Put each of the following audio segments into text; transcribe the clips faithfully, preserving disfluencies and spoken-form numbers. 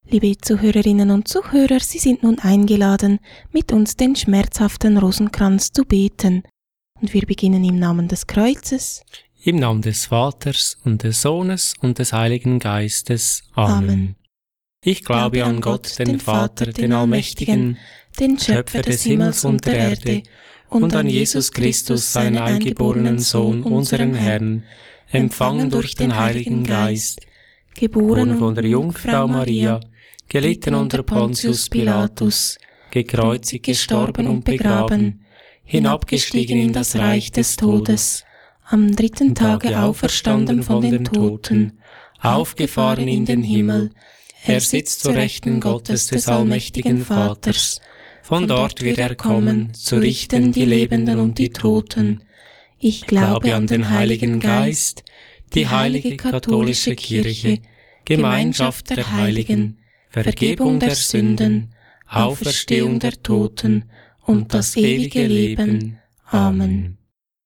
Liebe Zuhörerinnen und Zuhörer, Sie sind nun eingeladen, mit uns den schmerzhaften Rosenkranz zu beten. Und wir beginnen im Namen des Kreuzes. Im Namen des Vaters und des Sohnes und des Heiligen Geistes. Amen. Amen. Ich glaube, glaube an Gott, den Vater, den Allmächtigen, den Schöpfer des Himmels und der Erde, und an Jesus Christus, seinen eingeborenen Sohn, unseren Herrn, empfangen durch den Heiligen Geist, geboren von der Jungfrau Maria, gelitten unter Pontius Pilatus, gekreuzigt, gestorben und begraben, hinabgestiegen in das Reich des Todes, am dritten Tage auferstanden von den Toten, aufgefahren in den Himmel, er sitzt zur Rechten Gottes des allmächtigen Vaters. Von dort wird er kommen, zu richten die Lebenden und die Toten. Ich glaube an den Heiligen Geist, die heilige katholische Kirche, Gemeinschaft der Heiligen, Vergebung der Sünden, Auferstehung der Toten und das ewige Leben. Amen.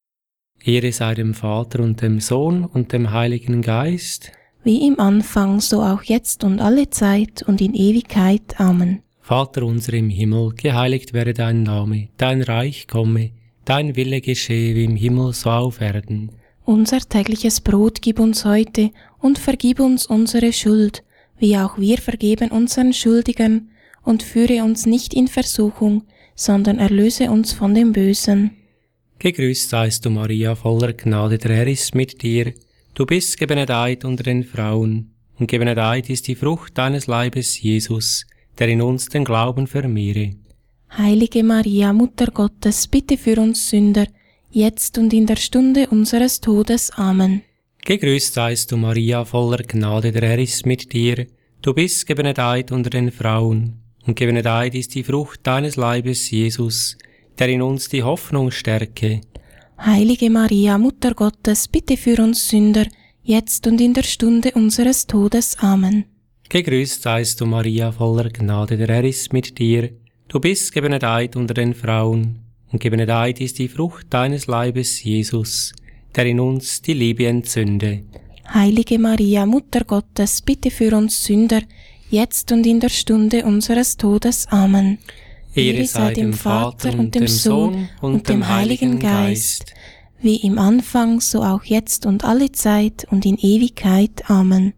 Ehre sei dem Vater und dem Sohn und dem Heiligen Geist, wie im Anfang, so auch jetzt und alle Zeit und in Ewigkeit. Amen. Vater unser im Himmel, geheiligt werde dein Name, dein Reich komme, dein Wille geschehe wie im Himmel so auf Erden. Unser tägliches Brot gib uns heute und vergib uns unsere Schuld, wie auch wir vergeben unseren Schuldigern, und führe uns nicht in Versuchung, sondern erlöse uns von dem Bösen. Gegrüßt seist du, Maria, voller Gnade, der Herr ist mit dir. Du bist gebenedeit unter den Frauen, und gebenedeit ist die Frucht deines Leibes, Jesus, der in uns den Glauben vermehre. Heilige Maria, Mutter Gottes, bitte für uns Sünder, jetzt und in der Stunde unseres Todes. Amen. Gegrüßt seist du, Maria, voller Gnade, der Herr ist mit dir. Du bist gebenedeit unter den Frauen, und gebenedeit ist die Frucht deines Leibes, Jesus, der in uns die Hoffnung stärke. Heilige Maria, Mutter Gottes, bitte für uns Sünder, jetzt und in der Stunde unseres Todes. Amen. Gegrüßt seist du, Maria, voller Gnade, der Herr ist mit dir. Du bist gebenedeit unter den Frauen, und gebenedeit ist die Frucht deines Leibes, Jesus, der in uns die Liebe entzünde. Heilige Maria, Mutter Gottes, bitte für uns Sünder, jetzt und in der Stunde unseres Todes. Amen. Ehre sei dem Vater und dem Sohn und dem Heiligen Geist, wie im Anfang, so auch jetzt und alle Zeit und in Ewigkeit. Amen.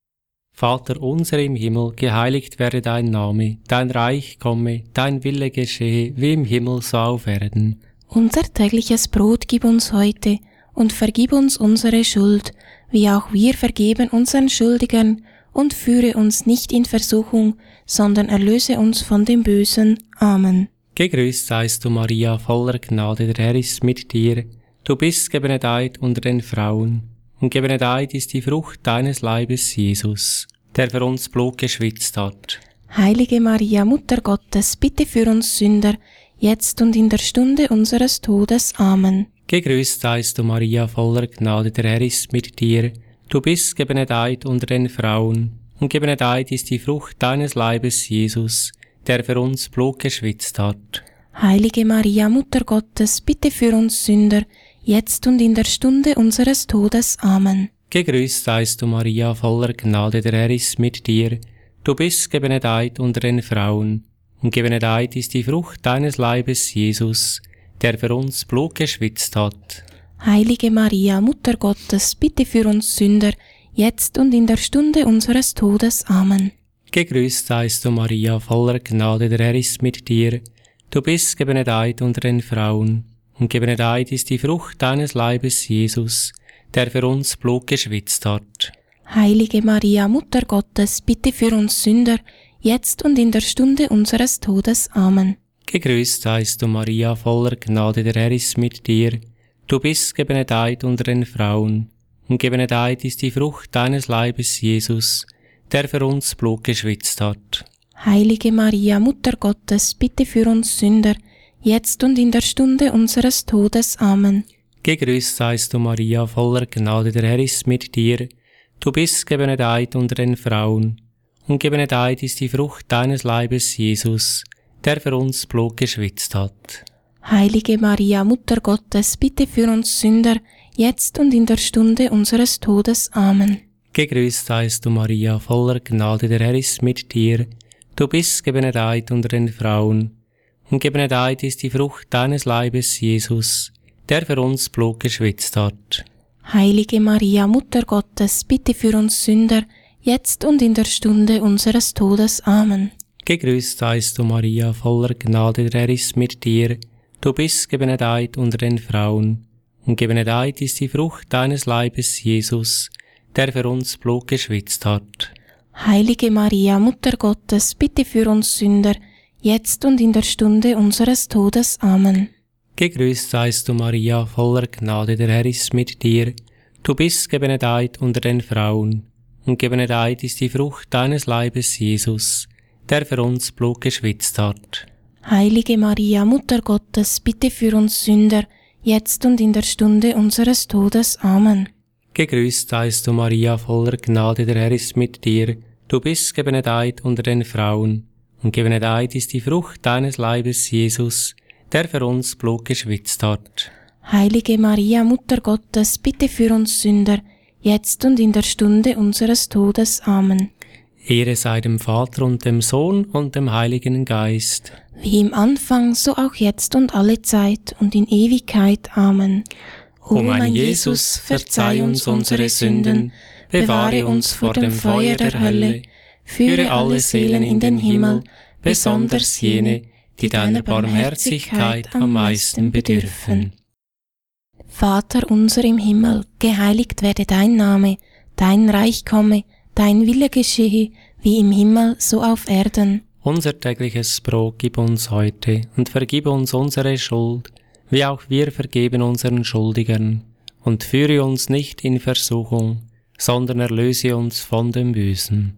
Vater unser im Himmel, geheiligt werde dein Name, dein Reich komme, dein Wille geschehe, wie im Himmel so auf Erden. Unser tägliches Brot gib uns heute und vergib uns unsere Schuld, wie auch wir vergeben unseren Schuldigern, und führe uns nicht in Versuchung, sondern erlöse uns von dem Bösen. Amen. Gegrüßt seist du, Maria, voller Gnade, der Herr ist mit dir. Du bist gebenedeit unter den Frauen, und gebenedeit ist die Frucht deines Leibes, Jesus, der für uns Blut geschwitzt hat. Heilige Maria, Mutter Gottes, bitte für uns Sünder, jetzt und in der Stunde unseres Todes. Amen. Gegrüßt seist du, Maria, voller Gnade, der Herr ist mit dir. Du bist gebenedeit unter den Frauen, und gebenedeit ist die Frucht deines Leibes, Jesus, der für uns Blut geschwitzt hat. Heilige Maria, Mutter Gottes, bitte für uns Sünder, jetzt und in der Stunde unseres Todes. Amen. Gegrüßt seist du, Maria, voller Gnade, der Herr ist mit dir. Du bist gebenedeit unter den Frauen, und gebenedeit ist die Frucht deines Leibes, Jesus, der für uns Blut geschwitzt hat. Heilige Maria, Mutter Gottes, bitte für uns Sünder, jetzt und in der Stunde unseres Todes. Amen. Gegrüßt seist du, Maria, voller Gnade, der Herr ist mit dir. Du bist gebenedeit unter den Frauen, und gebenedeit ist die Frucht deines Leibes, Jesus, der für uns Blut geschwitzt hat. Heilige Maria, Mutter Gottes, bitte für uns Sünder, jetzt und in der Stunde unseres Todes. Amen. Gegrüßt seist du, Maria, voller Gnade, der Herr ist mit dir. Du bist gebenedeit unter den Frauen, und gebenedeit ist die Frucht deines Leibes, Jesus, der für uns Blut geschwitzt hat. Heilige Maria, Mutter Gottes, bitte für uns Sünder, jetzt und in der Stunde unseres Todes. Amen. Gegrüßt seist du, Maria, voller Gnade, der Herr ist mit dir. Du bist gebenedeit unter den Frauen, und gebenedeit ist die Frucht deines Leibes, Jesus, der für uns Blut geschwitzt hat. Heilige Maria, Mutter Gottes, bitte für uns Sünder, jetzt und in der Stunde unseres Todes. Amen. Gegrüßt seist du, Maria, voller Gnade, der Herr ist mit dir. Du bist gebenedeit unter den Frauen, und gebenedeit ist die Frucht deines Leibes, Jesus, der für uns Blut geschwitzt hat. Heilige Maria, Mutter Gottes, bitte für uns Sünder, jetzt und in der Stunde unseres Todes. Amen. Gegrüßt seist du, Maria, voller Gnade, der Herr ist mit dir. Du bist gebenedeit unter den Frauen, und gebenedeit ist die Frucht deines Leibes, Jesus, der für uns Blut geschwitzt hat. Heilige Maria, Mutter Gottes, bitte für uns Sünder, jetzt und in der Stunde unseres Todes. Amen. Gegrüßt seist du, Maria, voller Gnade, der Herr ist mit dir. Du bist gebenedeit unter den Frauen, und gebenedeit ist die Frucht deines Leibes, Jesus, der für uns Blut geschwitzt hat. Heilige Maria, Mutter Gottes, bitte für uns Sünder, jetzt und in der Stunde unseres Todes. Amen. Gegrüßt seist du, Maria, voller Gnade, der Herr ist mit dir. Du bist gebenedeit unter den Frauen, und gebenedeit ist die Frucht deines Leibes, Jesus, der für uns Blut geschwitzt hat. Heilige Maria, Mutter Gottes, bitte für uns Sünder, jetzt und in der Stunde unseres Todes. Amen. Ehre sei dem Vater und dem Sohn und dem Heiligen Geist. Wie im Anfang, so auch jetzt und alle Zeit und in Ewigkeit. Amen. O mein Jesus, verzeih uns unsere Sünden, bewahre uns vor dem Feuer der Hölle, führe alle Seelen in den Himmel, besonders jene, die deiner Barmherzigkeit am meisten bedürfen. Vater unser im Himmel, geheiligt werde dein Name, dein Reich komme, dein Wille geschehe, wie im Himmel, so auf Erden. Unser tägliches Brot gib uns heute und vergib uns unsere Schuld, wie auch wir vergeben unseren Schuldigern. Und führe uns nicht in Versuchung, sondern erlöse uns von dem Bösen.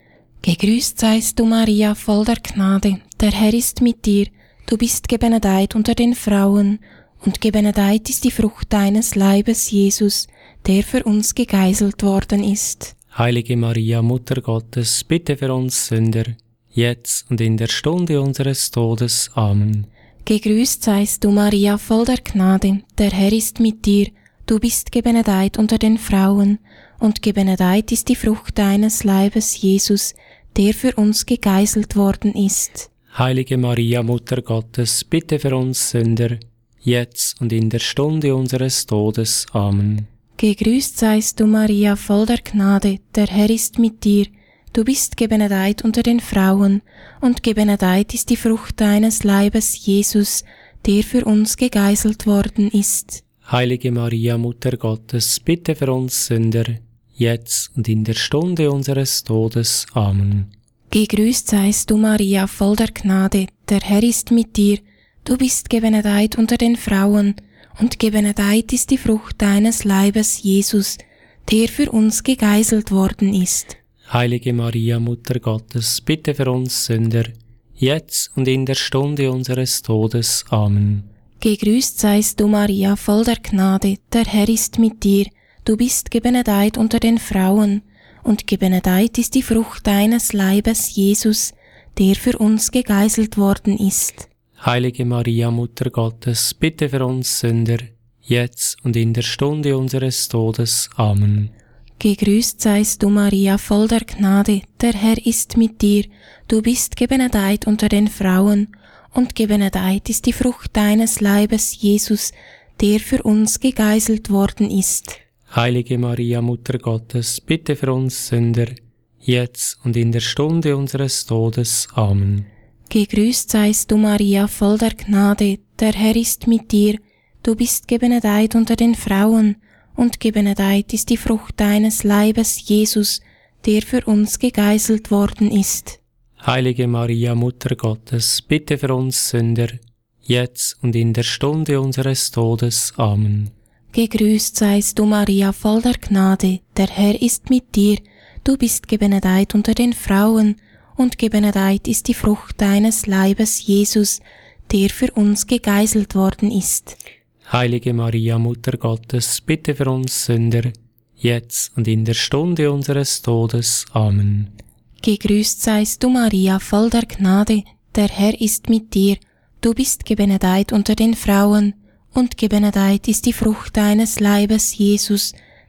Gegrüßt seist du, Maria, voll der Gnade, der Herr ist mit dir. Du bist gebenedeit unter den Frauen, und gebenedeit ist die Frucht deines Leibes, Jesus, der für uns gegeißelt worden ist. Heilige Maria, Mutter Gottes, bitte für uns Sünder, jetzt und in der Stunde unseres Todes. Amen. Gegrüßt seist du, Maria, voll der Gnade, der Herr ist mit dir. Du bist gebenedeit unter den Frauen, und gebenedeit ist die Frucht deines Leibes, Jesus, der für uns gegeißelt worden ist. Heilige Maria, Mutter Gottes, bitte für uns Sünder, jetzt und in der Stunde unseres Todes. Amen. Gegrüßt seist du, Maria, voll der Gnade, der Herr ist mit dir. Du bist gebenedeit unter den Frauen, und gebenedeit ist die Frucht deines Leibes, Jesus, der für uns gegeißelt worden ist. Heilige Maria, Mutter Gottes, bitte für uns Sünder, jetzt und in der Stunde unseres Todes. Amen. Gegrüßt seist du, Maria, voll der Gnade, der Herr ist mit dir. Du bist gebenedeit unter den Frauen, und gebenedeit ist die Frucht deines Leibes, Jesus, der für uns gegeißelt worden ist. Heilige Maria, Mutter Gottes, bitte für uns Sünder, jetzt und in der Stunde unseres Todes. Amen. Gegrüßt seist du, Maria, voll der Gnade, der Herr ist mit dir. Du bist gebenedeit unter den Frauen, und gebenedeit ist die Frucht deines Leibes, Jesus, der für uns gegeißelt worden ist. Heilige Maria, Mutter Gottes, bitte für uns Sünder, jetzt und in der Stunde unseres Todes. Amen. Gegrüßt seist du, Maria, voll der Gnade, der Herr ist mit dir. Du bist gebenedeit unter den Frauen, und gebenedeit ist die Frucht deines Leibes, Jesus, der für uns gegeißelt worden ist. Heilige Maria, Mutter Gottes, bitte für uns Sünder, jetzt und in der Stunde unseres Todes. Amen. Gegrüßt seist du, Maria, voll der Gnade, der Herr ist mit dir. Du bist gebenedeit unter den Frauen, und gebenedeit ist die Frucht deines Leibes, Jesus, der für uns gegeißelt worden ist. Heilige Maria, Mutter Gottes, bitte für uns Sünder, jetzt und in der Stunde unseres Todes. Amen. Gegrüßt seist du, Maria, voll der Gnade, der Herr ist mit dir. Du bist gebenedeit unter den Frauen, und gebenedeit ist die Frucht deines Leibes, Jesus, der für uns gegeißelt worden ist. Heilige Maria, Mutter Gottes, bitte für uns Sünder, jetzt und in der Stunde unseres Todes. Amen. Gegrüßt seist du, Maria, voll der Gnade, der Herr ist mit dir. Du bist gebenedeit unter den Frauen, und gebenedeit ist die Frucht deines Leibes, Jesus,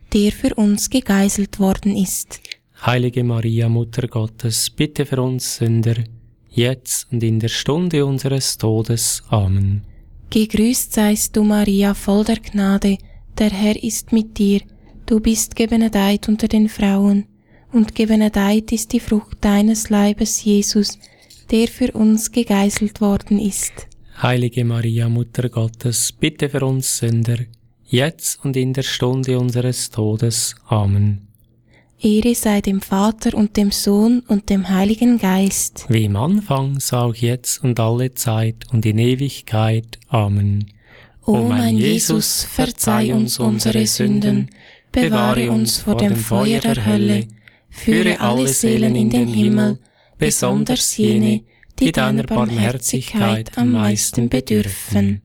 der für uns gegeißelt worden ist. Heilige Maria, Mutter Gottes, bitte für uns Sünder, jetzt und in der Stunde unseres Todes. Amen. Gegrüßt seist du, Maria, voll der Gnade, der Herr ist mit dir. Du bist gebenedeit unter den Frauen, und gebenedeit ist die Frucht deines Leibes, Jesus, der für uns gegeißelt worden ist. Heilige Maria, Mutter Gottes, bitte für uns Sünder, jetzt und in der Stunde unseres Todes. Amen. Ehre sei dem Vater und dem Sohn und dem Heiligen Geist. Wie im Anfang, so auch jetzt und alle Zeit und in Ewigkeit. Amen. O mein Jesus, verzeih uns unsere Sünden, bewahre uns vor dem Feuer der Hölle, führe alle Seelen in den Himmel, besonders jene, die deiner Barmherzigkeit am meisten bedürfen.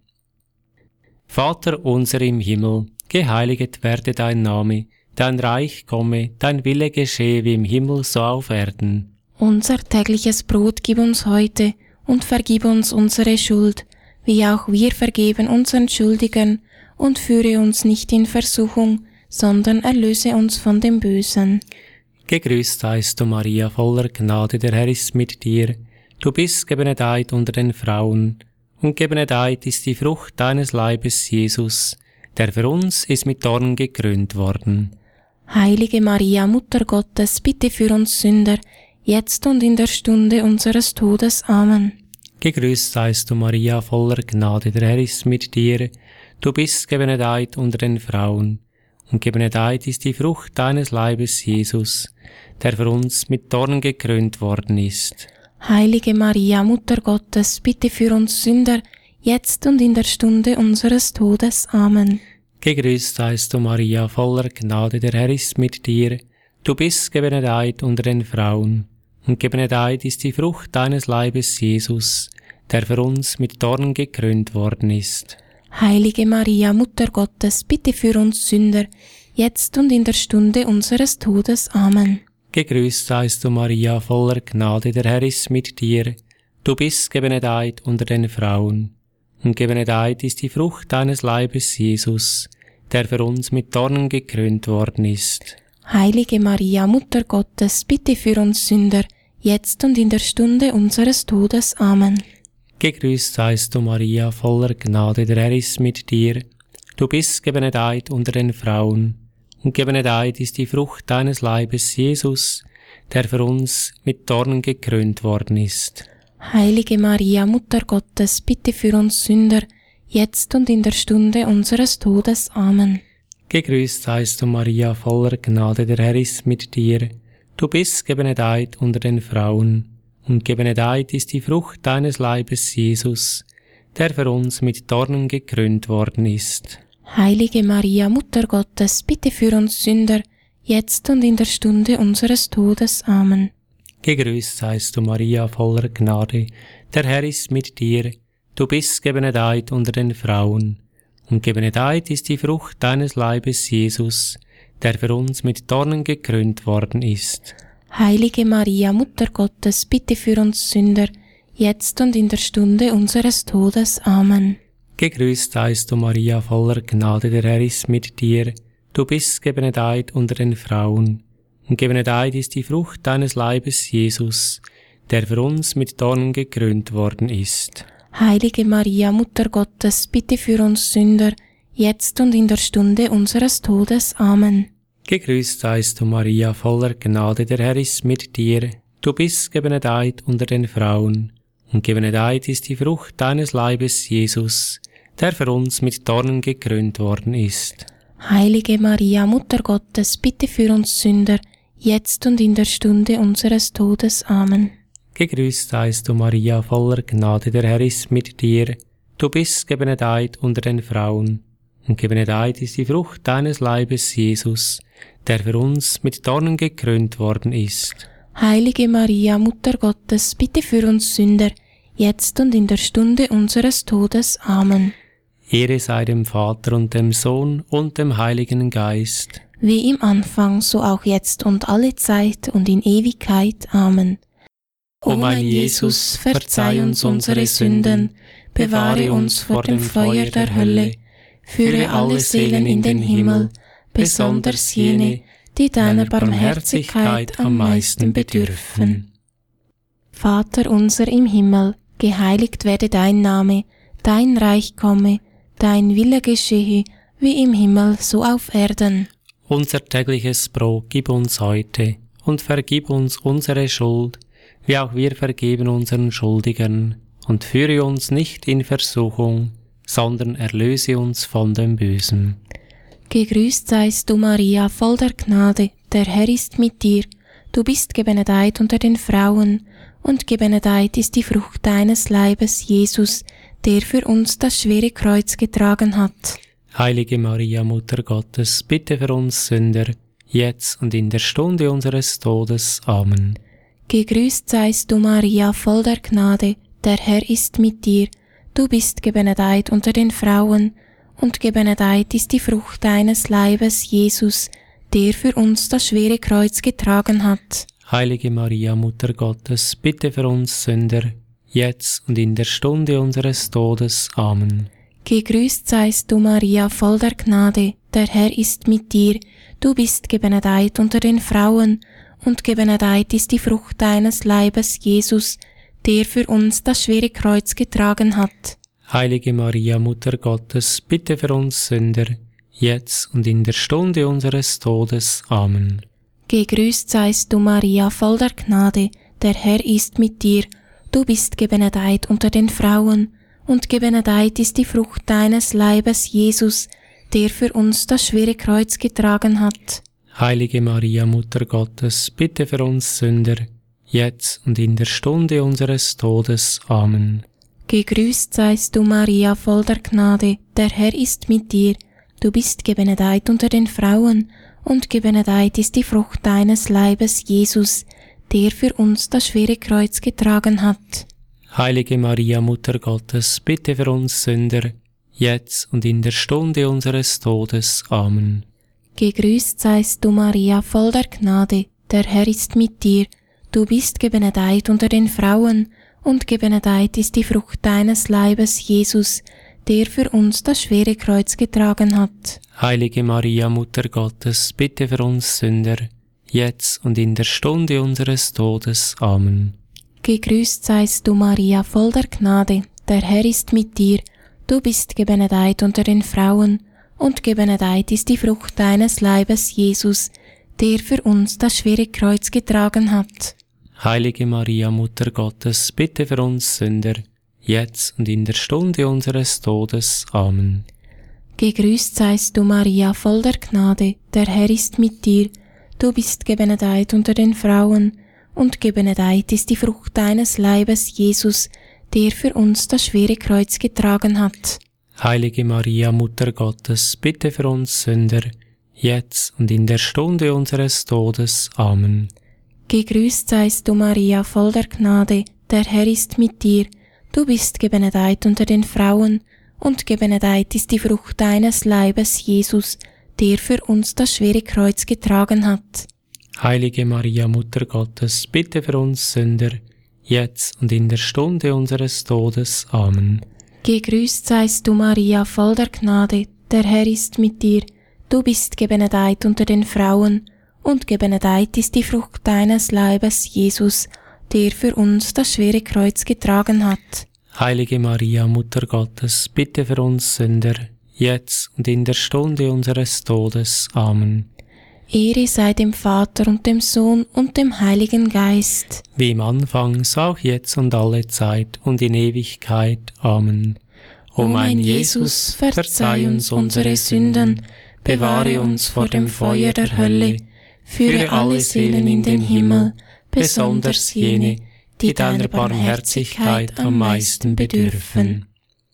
Vater unser im Himmel, geheiliget werde dein Name, dein Reich komme, dein Wille geschehe wie im Himmel so auf Erden. Unser tägliches Brot gib uns heute und vergib uns unsere Schuld, wie auch wir vergeben unseren Schuldigern, und führe uns nicht in Versuchung, sondern erlöse uns von dem Bösen. Gegrüßt seist du, Maria, voller Gnade, der Herr ist mit dir. Du bist gebenedeit unter den Frauen, und gebenedeit ist die Frucht deines Leibes, Jesus, der für uns ist mit Dornen gekrönt worden. Heilige Maria, Mutter Gottes, bitte für uns Sünder, jetzt und in der Stunde unseres Todes. Amen. Gegrüßt seist du, Maria, voller Gnade, der Herr ist mit dir. Du bist gebenedeit unter den Frauen, und gebenedeit ist die Frucht deines Leibes, Jesus, der für uns mit Dornen gekrönt worden ist. Heilige Maria, Mutter Gottes, bitte für uns Sünder, jetzt und in der Stunde unseres Todes. Amen. Gegrüßt seist du, Maria, voller Gnade, der Herr ist mit dir. Du bist gebenedeit unter den Frauen, und gebenedeit ist die Frucht deines Leibes, Jesus, der für uns mit Dornen gekrönt worden ist. Heilige Maria, Mutter Gottes, bitte für uns Sünder, jetzt und in der Stunde unseres Todes. Amen. Gegrüßt seist du, Maria, voller Gnade, der Herr ist mit dir. Du bist gebenedeit unter den Frauen, und gebenedeit ist die Frucht deines Leibes, Jesus, der für uns mit Dornen gekrönt worden ist. Heilige Maria, Mutter Gottes, bitte für uns Sünder, jetzt und in der Stunde unseres Todes. Amen. Gegrüßt seist du, Maria, voller Gnade, der Herr ist mit dir. Du bist gebenedeit unter den Frauen, und gebenedeit ist die Frucht deines Leibes, Jesus, der für uns mit Dornen gekrönt worden ist. Heilige Maria, Mutter Gottes, bitte für uns Sünder, jetzt und in der Stunde unseres Todes. Amen. Gegrüßt seist du, Maria, voller Gnade, der Herr ist mit dir. Du bist gebenedeit unter den Frauen, und gebenedeit ist die Frucht deines Leibes, Jesus, der für uns mit Dornen gekrönt worden ist. Heilige Maria, Mutter Gottes, bitte für uns Sünder, jetzt und in der Stunde unseres Todes. Amen. Gegrüßt seist du, Maria, voller Gnade, der Herr ist mit dir. Du bist gebenedeit unter den Frauen, und gebenedeit ist die Frucht deines Leibes, Jesus, der für uns mit Dornen gekrönt worden ist. Heilige Maria, Mutter Gottes, bitte für uns Sünder, jetzt und in der Stunde unseres Todes. Amen. Gegrüßt seist du, Maria, voller Gnade, der Herr ist mit dir. Du bist gebenedeit unter den Frauen, und gebenedeit ist die Frucht deines Leibes, Jesus, der für uns mit Dornen gekrönt worden ist. Heilige Maria, Mutter Gottes, bitte für uns Sünder, jetzt und in der Stunde unseres Todes. Amen. Gegrüßt seist du, Maria, voller Gnade, der Herr ist mit dir. Du bist gebenedeit unter den Frauen, und gebenedeit ist die Frucht deines Leibes, Jesus, der für uns mit Dornen gekrönt worden ist. Heilige Maria, Mutter Gottes, bitte für uns Sünder, jetzt und in der Stunde unseres Todes. Amen. Gegrüßt seist du, Maria, voller Gnade, der Herr ist mit dir. Du bist gebenedeit unter den Frauen, und gebenedeit ist die Frucht deines Leibes, Jesus, der für uns mit Dornen gekrönt worden ist. Heilige Maria, Mutter Gottes, bitte für uns Sünder, jetzt und in der Stunde unseres Todes. Amen. Ehre sei dem Vater und dem Sohn und dem Heiligen Geist. Wie im Anfang, so auch jetzt und alle Zeit und in Ewigkeit. Amen. O mein Jesus, verzeih uns unsere Sünden, bewahre uns vor dem Feuer der Hölle, führe alle Seelen in den Himmel, besonders jene, die deiner Barmherzigkeit am meisten bedürfen. Vater unser im Himmel, geheiligt werde dein Name, dein Reich komme, dein Wille geschehe, wie im Himmel so auf Erden. Unser tägliches Brot gib uns heute und vergib uns unsere Schuld, wie auch wir vergeben unseren Schuldigern, und führe uns nicht in Versuchung, sondern erlöse uns von dem Bösen. Gegrüßt seist du, Maria, voll der Gnade, der Herr ist mit dir. Du bist gebenedeit unter den Frauen, und gebenedeit ist die Frucht deines Leibes, Jesus, der für uns das schwere Kreuz getragen hat. Heilige Maria, Mutter Gottes, bitte für uns Sünder, jetzt und in der Stunde unseres Todes. Amen. Gegrüßt seist du, Maria, voll der Gnade, der Herr ist mit dir. Du bist gebenedeit unter den Frauen, und gebenedeit ist die Frucht deines Leibes, Jesus, der für uns das schwere Kreuz getragen hat. Heilige Maria, Mutter Gottes, bitte für uns Sünder, jetzt und in der Stunde unseres Todes. Amen. Gegrüßt seist du, Maria, voll der Gnade, der Herr ist mit dir. Du bist gebenedeit unter den Frauen, und gebenedeit ist die Frucht deines Leibes, Jesus, der für uns das schwere Kreuz getragen hat. Heilige Maria, Mutter Gottes, bitte für uns Sünder, jetzt und in der Stunde unseres Todes. Amen. Gegrüßt seist du, Maria, voll der Gnade, der Herr ist mit dir. Du bist gebenedeit unter den Frauen, und gebenedeit ist die Frucht deines Leibes, Jesus, der für uns das schwere Kreuz getragen hat. Heilige Maria, Mutter Gottes, bitte für uns Sünder, jetzt und in der Stunde unseres Todes. Amen. Gegrüßt seist du, Maria, voll der Gnade, der Herr ist mit dir. Du bist gebenedeit unter den Frauen, und gebenedeit ist die Frucht deines Leibes, Jesus, der für uns das schwere Kreuz getragen hat. Heilige Maria, Mutter Gottes, bitte für uns Sünder, jetzt und in der Stunde unseres Todes. Amen. Gegrüßt seist du, Maria, voll der Gnade, der Herr ist mit dir. Du bist gebenedeit unter den Frauen, und gebenedeit ist die Frucht deines Leibes, Jesus, der für uns das schwere Kreuz getragen hat. Heilige Maria, Mutter Gottes, bitte für uns Sünder, jetzt und in der Stunde unseres Todes. Amen. Gegrüßt seist du, Maria, voll der Gnade, der Herr ist mit dir. Du bist gebenedeit unter den Frauen, und gebenedeit ist die Frucht deines Leibes, Jesus, der für uns das schwere Kreuz getragen hat. Heilige Maria, Mutter Gottes, bitte für uns Sünder, jetzt und in der Stunde unseres Todes. Amen. Gegrüßt seist du, Maria, voll der Gnade, der Herr ist mit dir. Du bist gebenedeit unter den Frauen, und gebenedeit ist die Frucht deines Leibes, Jesus, der für uns das schwere Kreuz getragen hat. Heilige Maria, Mutter Gottes, bitte für uns Sünder, jetzt und in der Stunde unseres Todes. Amen. Gegrüßt seist du, Maria, voll der Gnade, der Herr ist mit dir. Du bist gebenedeit unter den Frauen, und gebenedeit ist die Frucht deines Leibes, Jesus, der für uns das schwere Kreuz getragen hat. Heilige Maria, Mutter Gottes, bitte für uns Sünder, jetzt und in der Stunde unseres Todes. Amen. Gegrüßt seist du, Maria, voll der Gnade, der Herr ist mit dir. Du bist gebenedeit unter den Frauen, und gebenedeit ist die Frucht deines Leibes, Jesus, der für uns das schwere Kreuz getragen hat. Heilige Maria, Mutter Gottes, bitte für uns Sünder, jetzt und in der Stunde unseres Todes. Amen. Ehre sei dem Vater und dem Sohn und dem Heiligen Geist. Wie im Anfang, so auch jetzt und alle Zeit und in Ewigkeit. Amen. O mein Jesus, verzeih uns unsere Sünden, bewahre uns vor dem Feuer der Hölle, führe alle Seelen in den Himmel, besonders jene, die deiner Barmherzigkeit am meisten bedürfen.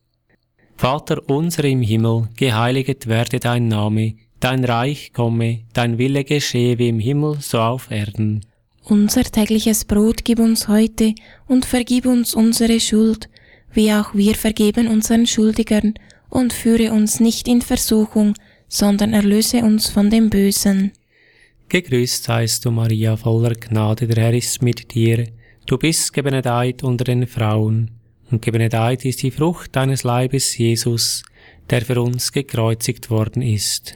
Vater unser im Himmel, geheiliget werde dein Name, dein Reich komme, dein Wille geschehe wie im Himmel, so auf Erden. Unser tägliches Brot gib uns heute und vergib uns unsere Schuld, wie auch wir vergeben unseren Schuldigern, und führe uns nicht in Versuchung, sondern erlöse uns von dem Bösen. Gegrüßt seist du, Maria, voller Gnade, der Herr ist mit dir. Du bist gebenedeit unter den Frauen, und gebenedeit ist die Frucht deines Leibes, Jesus, der für uns gekreuzigt worden ist.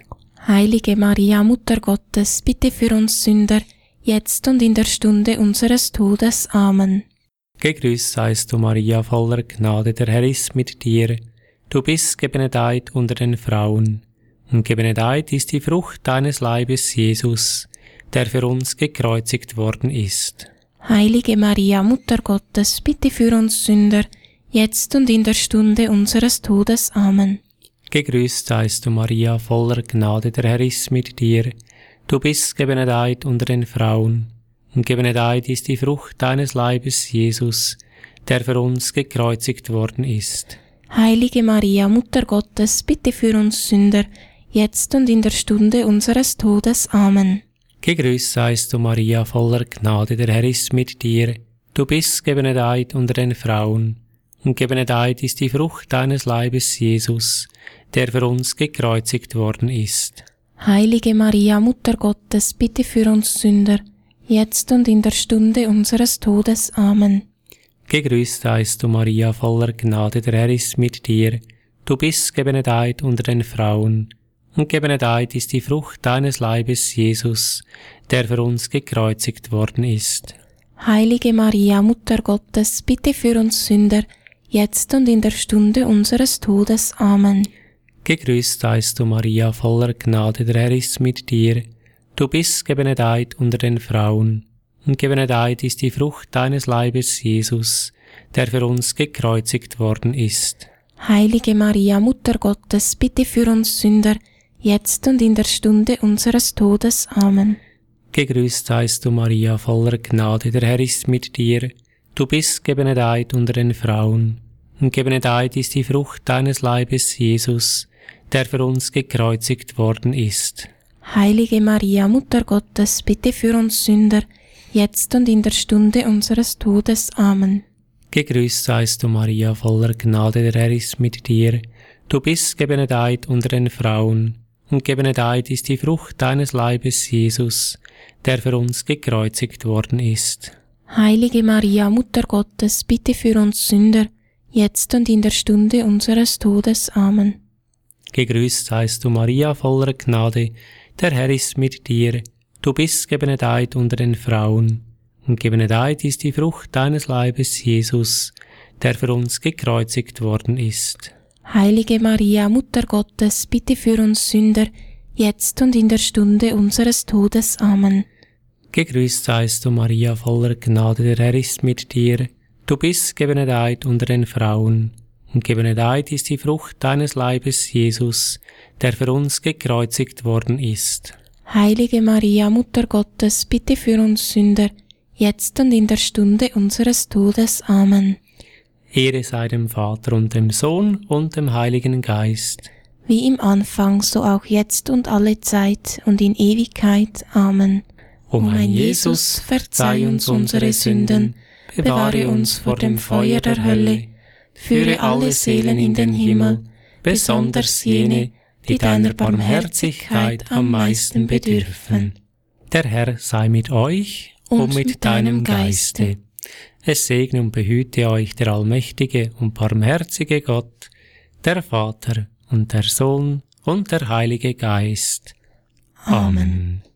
Heilige Maria, Mutter Gottes, bitte für uns Sünder, jetzt und in der Stunde unseres Todes. Amen. Gegrüßt seist du, Maria, voller Gnade, der Herr ist mit dir. Du bist gebenedeit unter den Frauen, und gebenedeit ist die Frucht deines Leibes, Jesus, der für uns gekreuzigt worden ist. Heilige Maria, Mutter Gottes, bitte für uns Sünder, jetzt und in der Stunde unseres Todes. Amen. Gegrüßt seist du, Maria, voller Gnade, der Herr ist mit dir. Du bist gebenedeit unter den Frauen, und gebenedeit ist die Frucht deines Leibes, Jesus, der für uns gekreuzigt worden ist. Heilige Maria, Mutter Gottes, bitte für uns Sünder, jetzt und in der Stunde unseres Todes. Amen. Gegrüßt seist du, Maria, voller Gnade, der Herr ist mit dir. Du bist gebenedeit unter den Frauen, und gebenedeit ist die Frucht deines Leibes, Jesus, der für uns gekreuzigt worden ist. Heilige Maria, Mutter Gottes, bitte für uns Sünder, jetzt und in der Stunde unseres Todes. Amen. Gegrüßt seist du, Maria, voller Gnade, der Herr ist mit dir. Du bist gebenedeit unter den Frauen, und gebenedeit ist die Frucht deines Leibes, Jesus, der für uns gekreuzigt worden ist. Heilige Maria, Mutter Gottes, bitte für uns Sünder, jetzt und in der Stunde unseres Todes. Amen. Gegrüßt seist du, Maria, voller Gnade, der Herr ist mit dir. Du bist gebenedeit unter den Frauen, und gebenedeit ist die Frucht deines Leibes, Jesus, der für uns gekreuzigt worden ist. Heilige Maria, Mutter Gottes, bitte für uns Sünder, jetzt und in der Stunde unseres Todes. Amen. Gegrüßt seist du, Maria, voller Gnade, der Herr ist mit dir. Du bist gebenedeit unter den Frauen, und gebenedeit ist die Frucht deines Leibes, Jesus, der für uns gekreuzigt worden ist. Heilige Maria, Mutter Gottes, bitte für uns Sünder, jetzt und in der Stunde unseres Todes. Amen. Gegrüßt seist du, Maria, voller Gnade, der Herr ist mit dir. Du bist gebenedeit unter den Frauen, und gebenedeit ist die Frucht deines Leibes, Jesus, der für uns gekreuzigt worden ist. Heilige Maria, Mutter Gottes, bitte für uns Sünder, jetzt und in der Stunde unseres Todes. Amen. Gegrüßt seist du, Maria, voller Gnade, der Herr ist mit dir. Du bist gebenedeit unter den Frauen, und gebenedeit ist die Frucht deines Leibes, Jesus, der für uns gekreuzigt worden ist. Heilige Maria, Mutter Gottes, bitte für uns Sünder, jetzt und in der Stunde unseres Todes. Amen. Gegrüßt seist du, Maria, voller Gnade, der Herr ist mit dir. Du bist gebenedeit unter den Frauen, und gebenedeit ist die Frucht deines Leibes, Jesus, der für uns gekreuzigt worden ist. Heilige Maria, Mutter Gottes, bitte für uns Sünder, jetzt und in der Stunde unseres Todes. Amen. Ehre sei dem Vater und dem Sohn und dem Heiligen Geist. Wie im Anfang, so auch jetzt und alle Zeit und in Ewigkeit. Amen. O mein Jesus, verzeih uns unsere Sünden, bewahre uns vor dem Feuer der Hölle, führe alle Seelen in den Himmel, besonders jene, die deiner Barmherzigkeit am meisten bedürfen. Der Herr sei mit euch und, und mit deinem Geiste. Es segne und behüte euch der allmächtige und barmherzige Gott, der Vater und der Sohn und der Heilige Geist. Amen.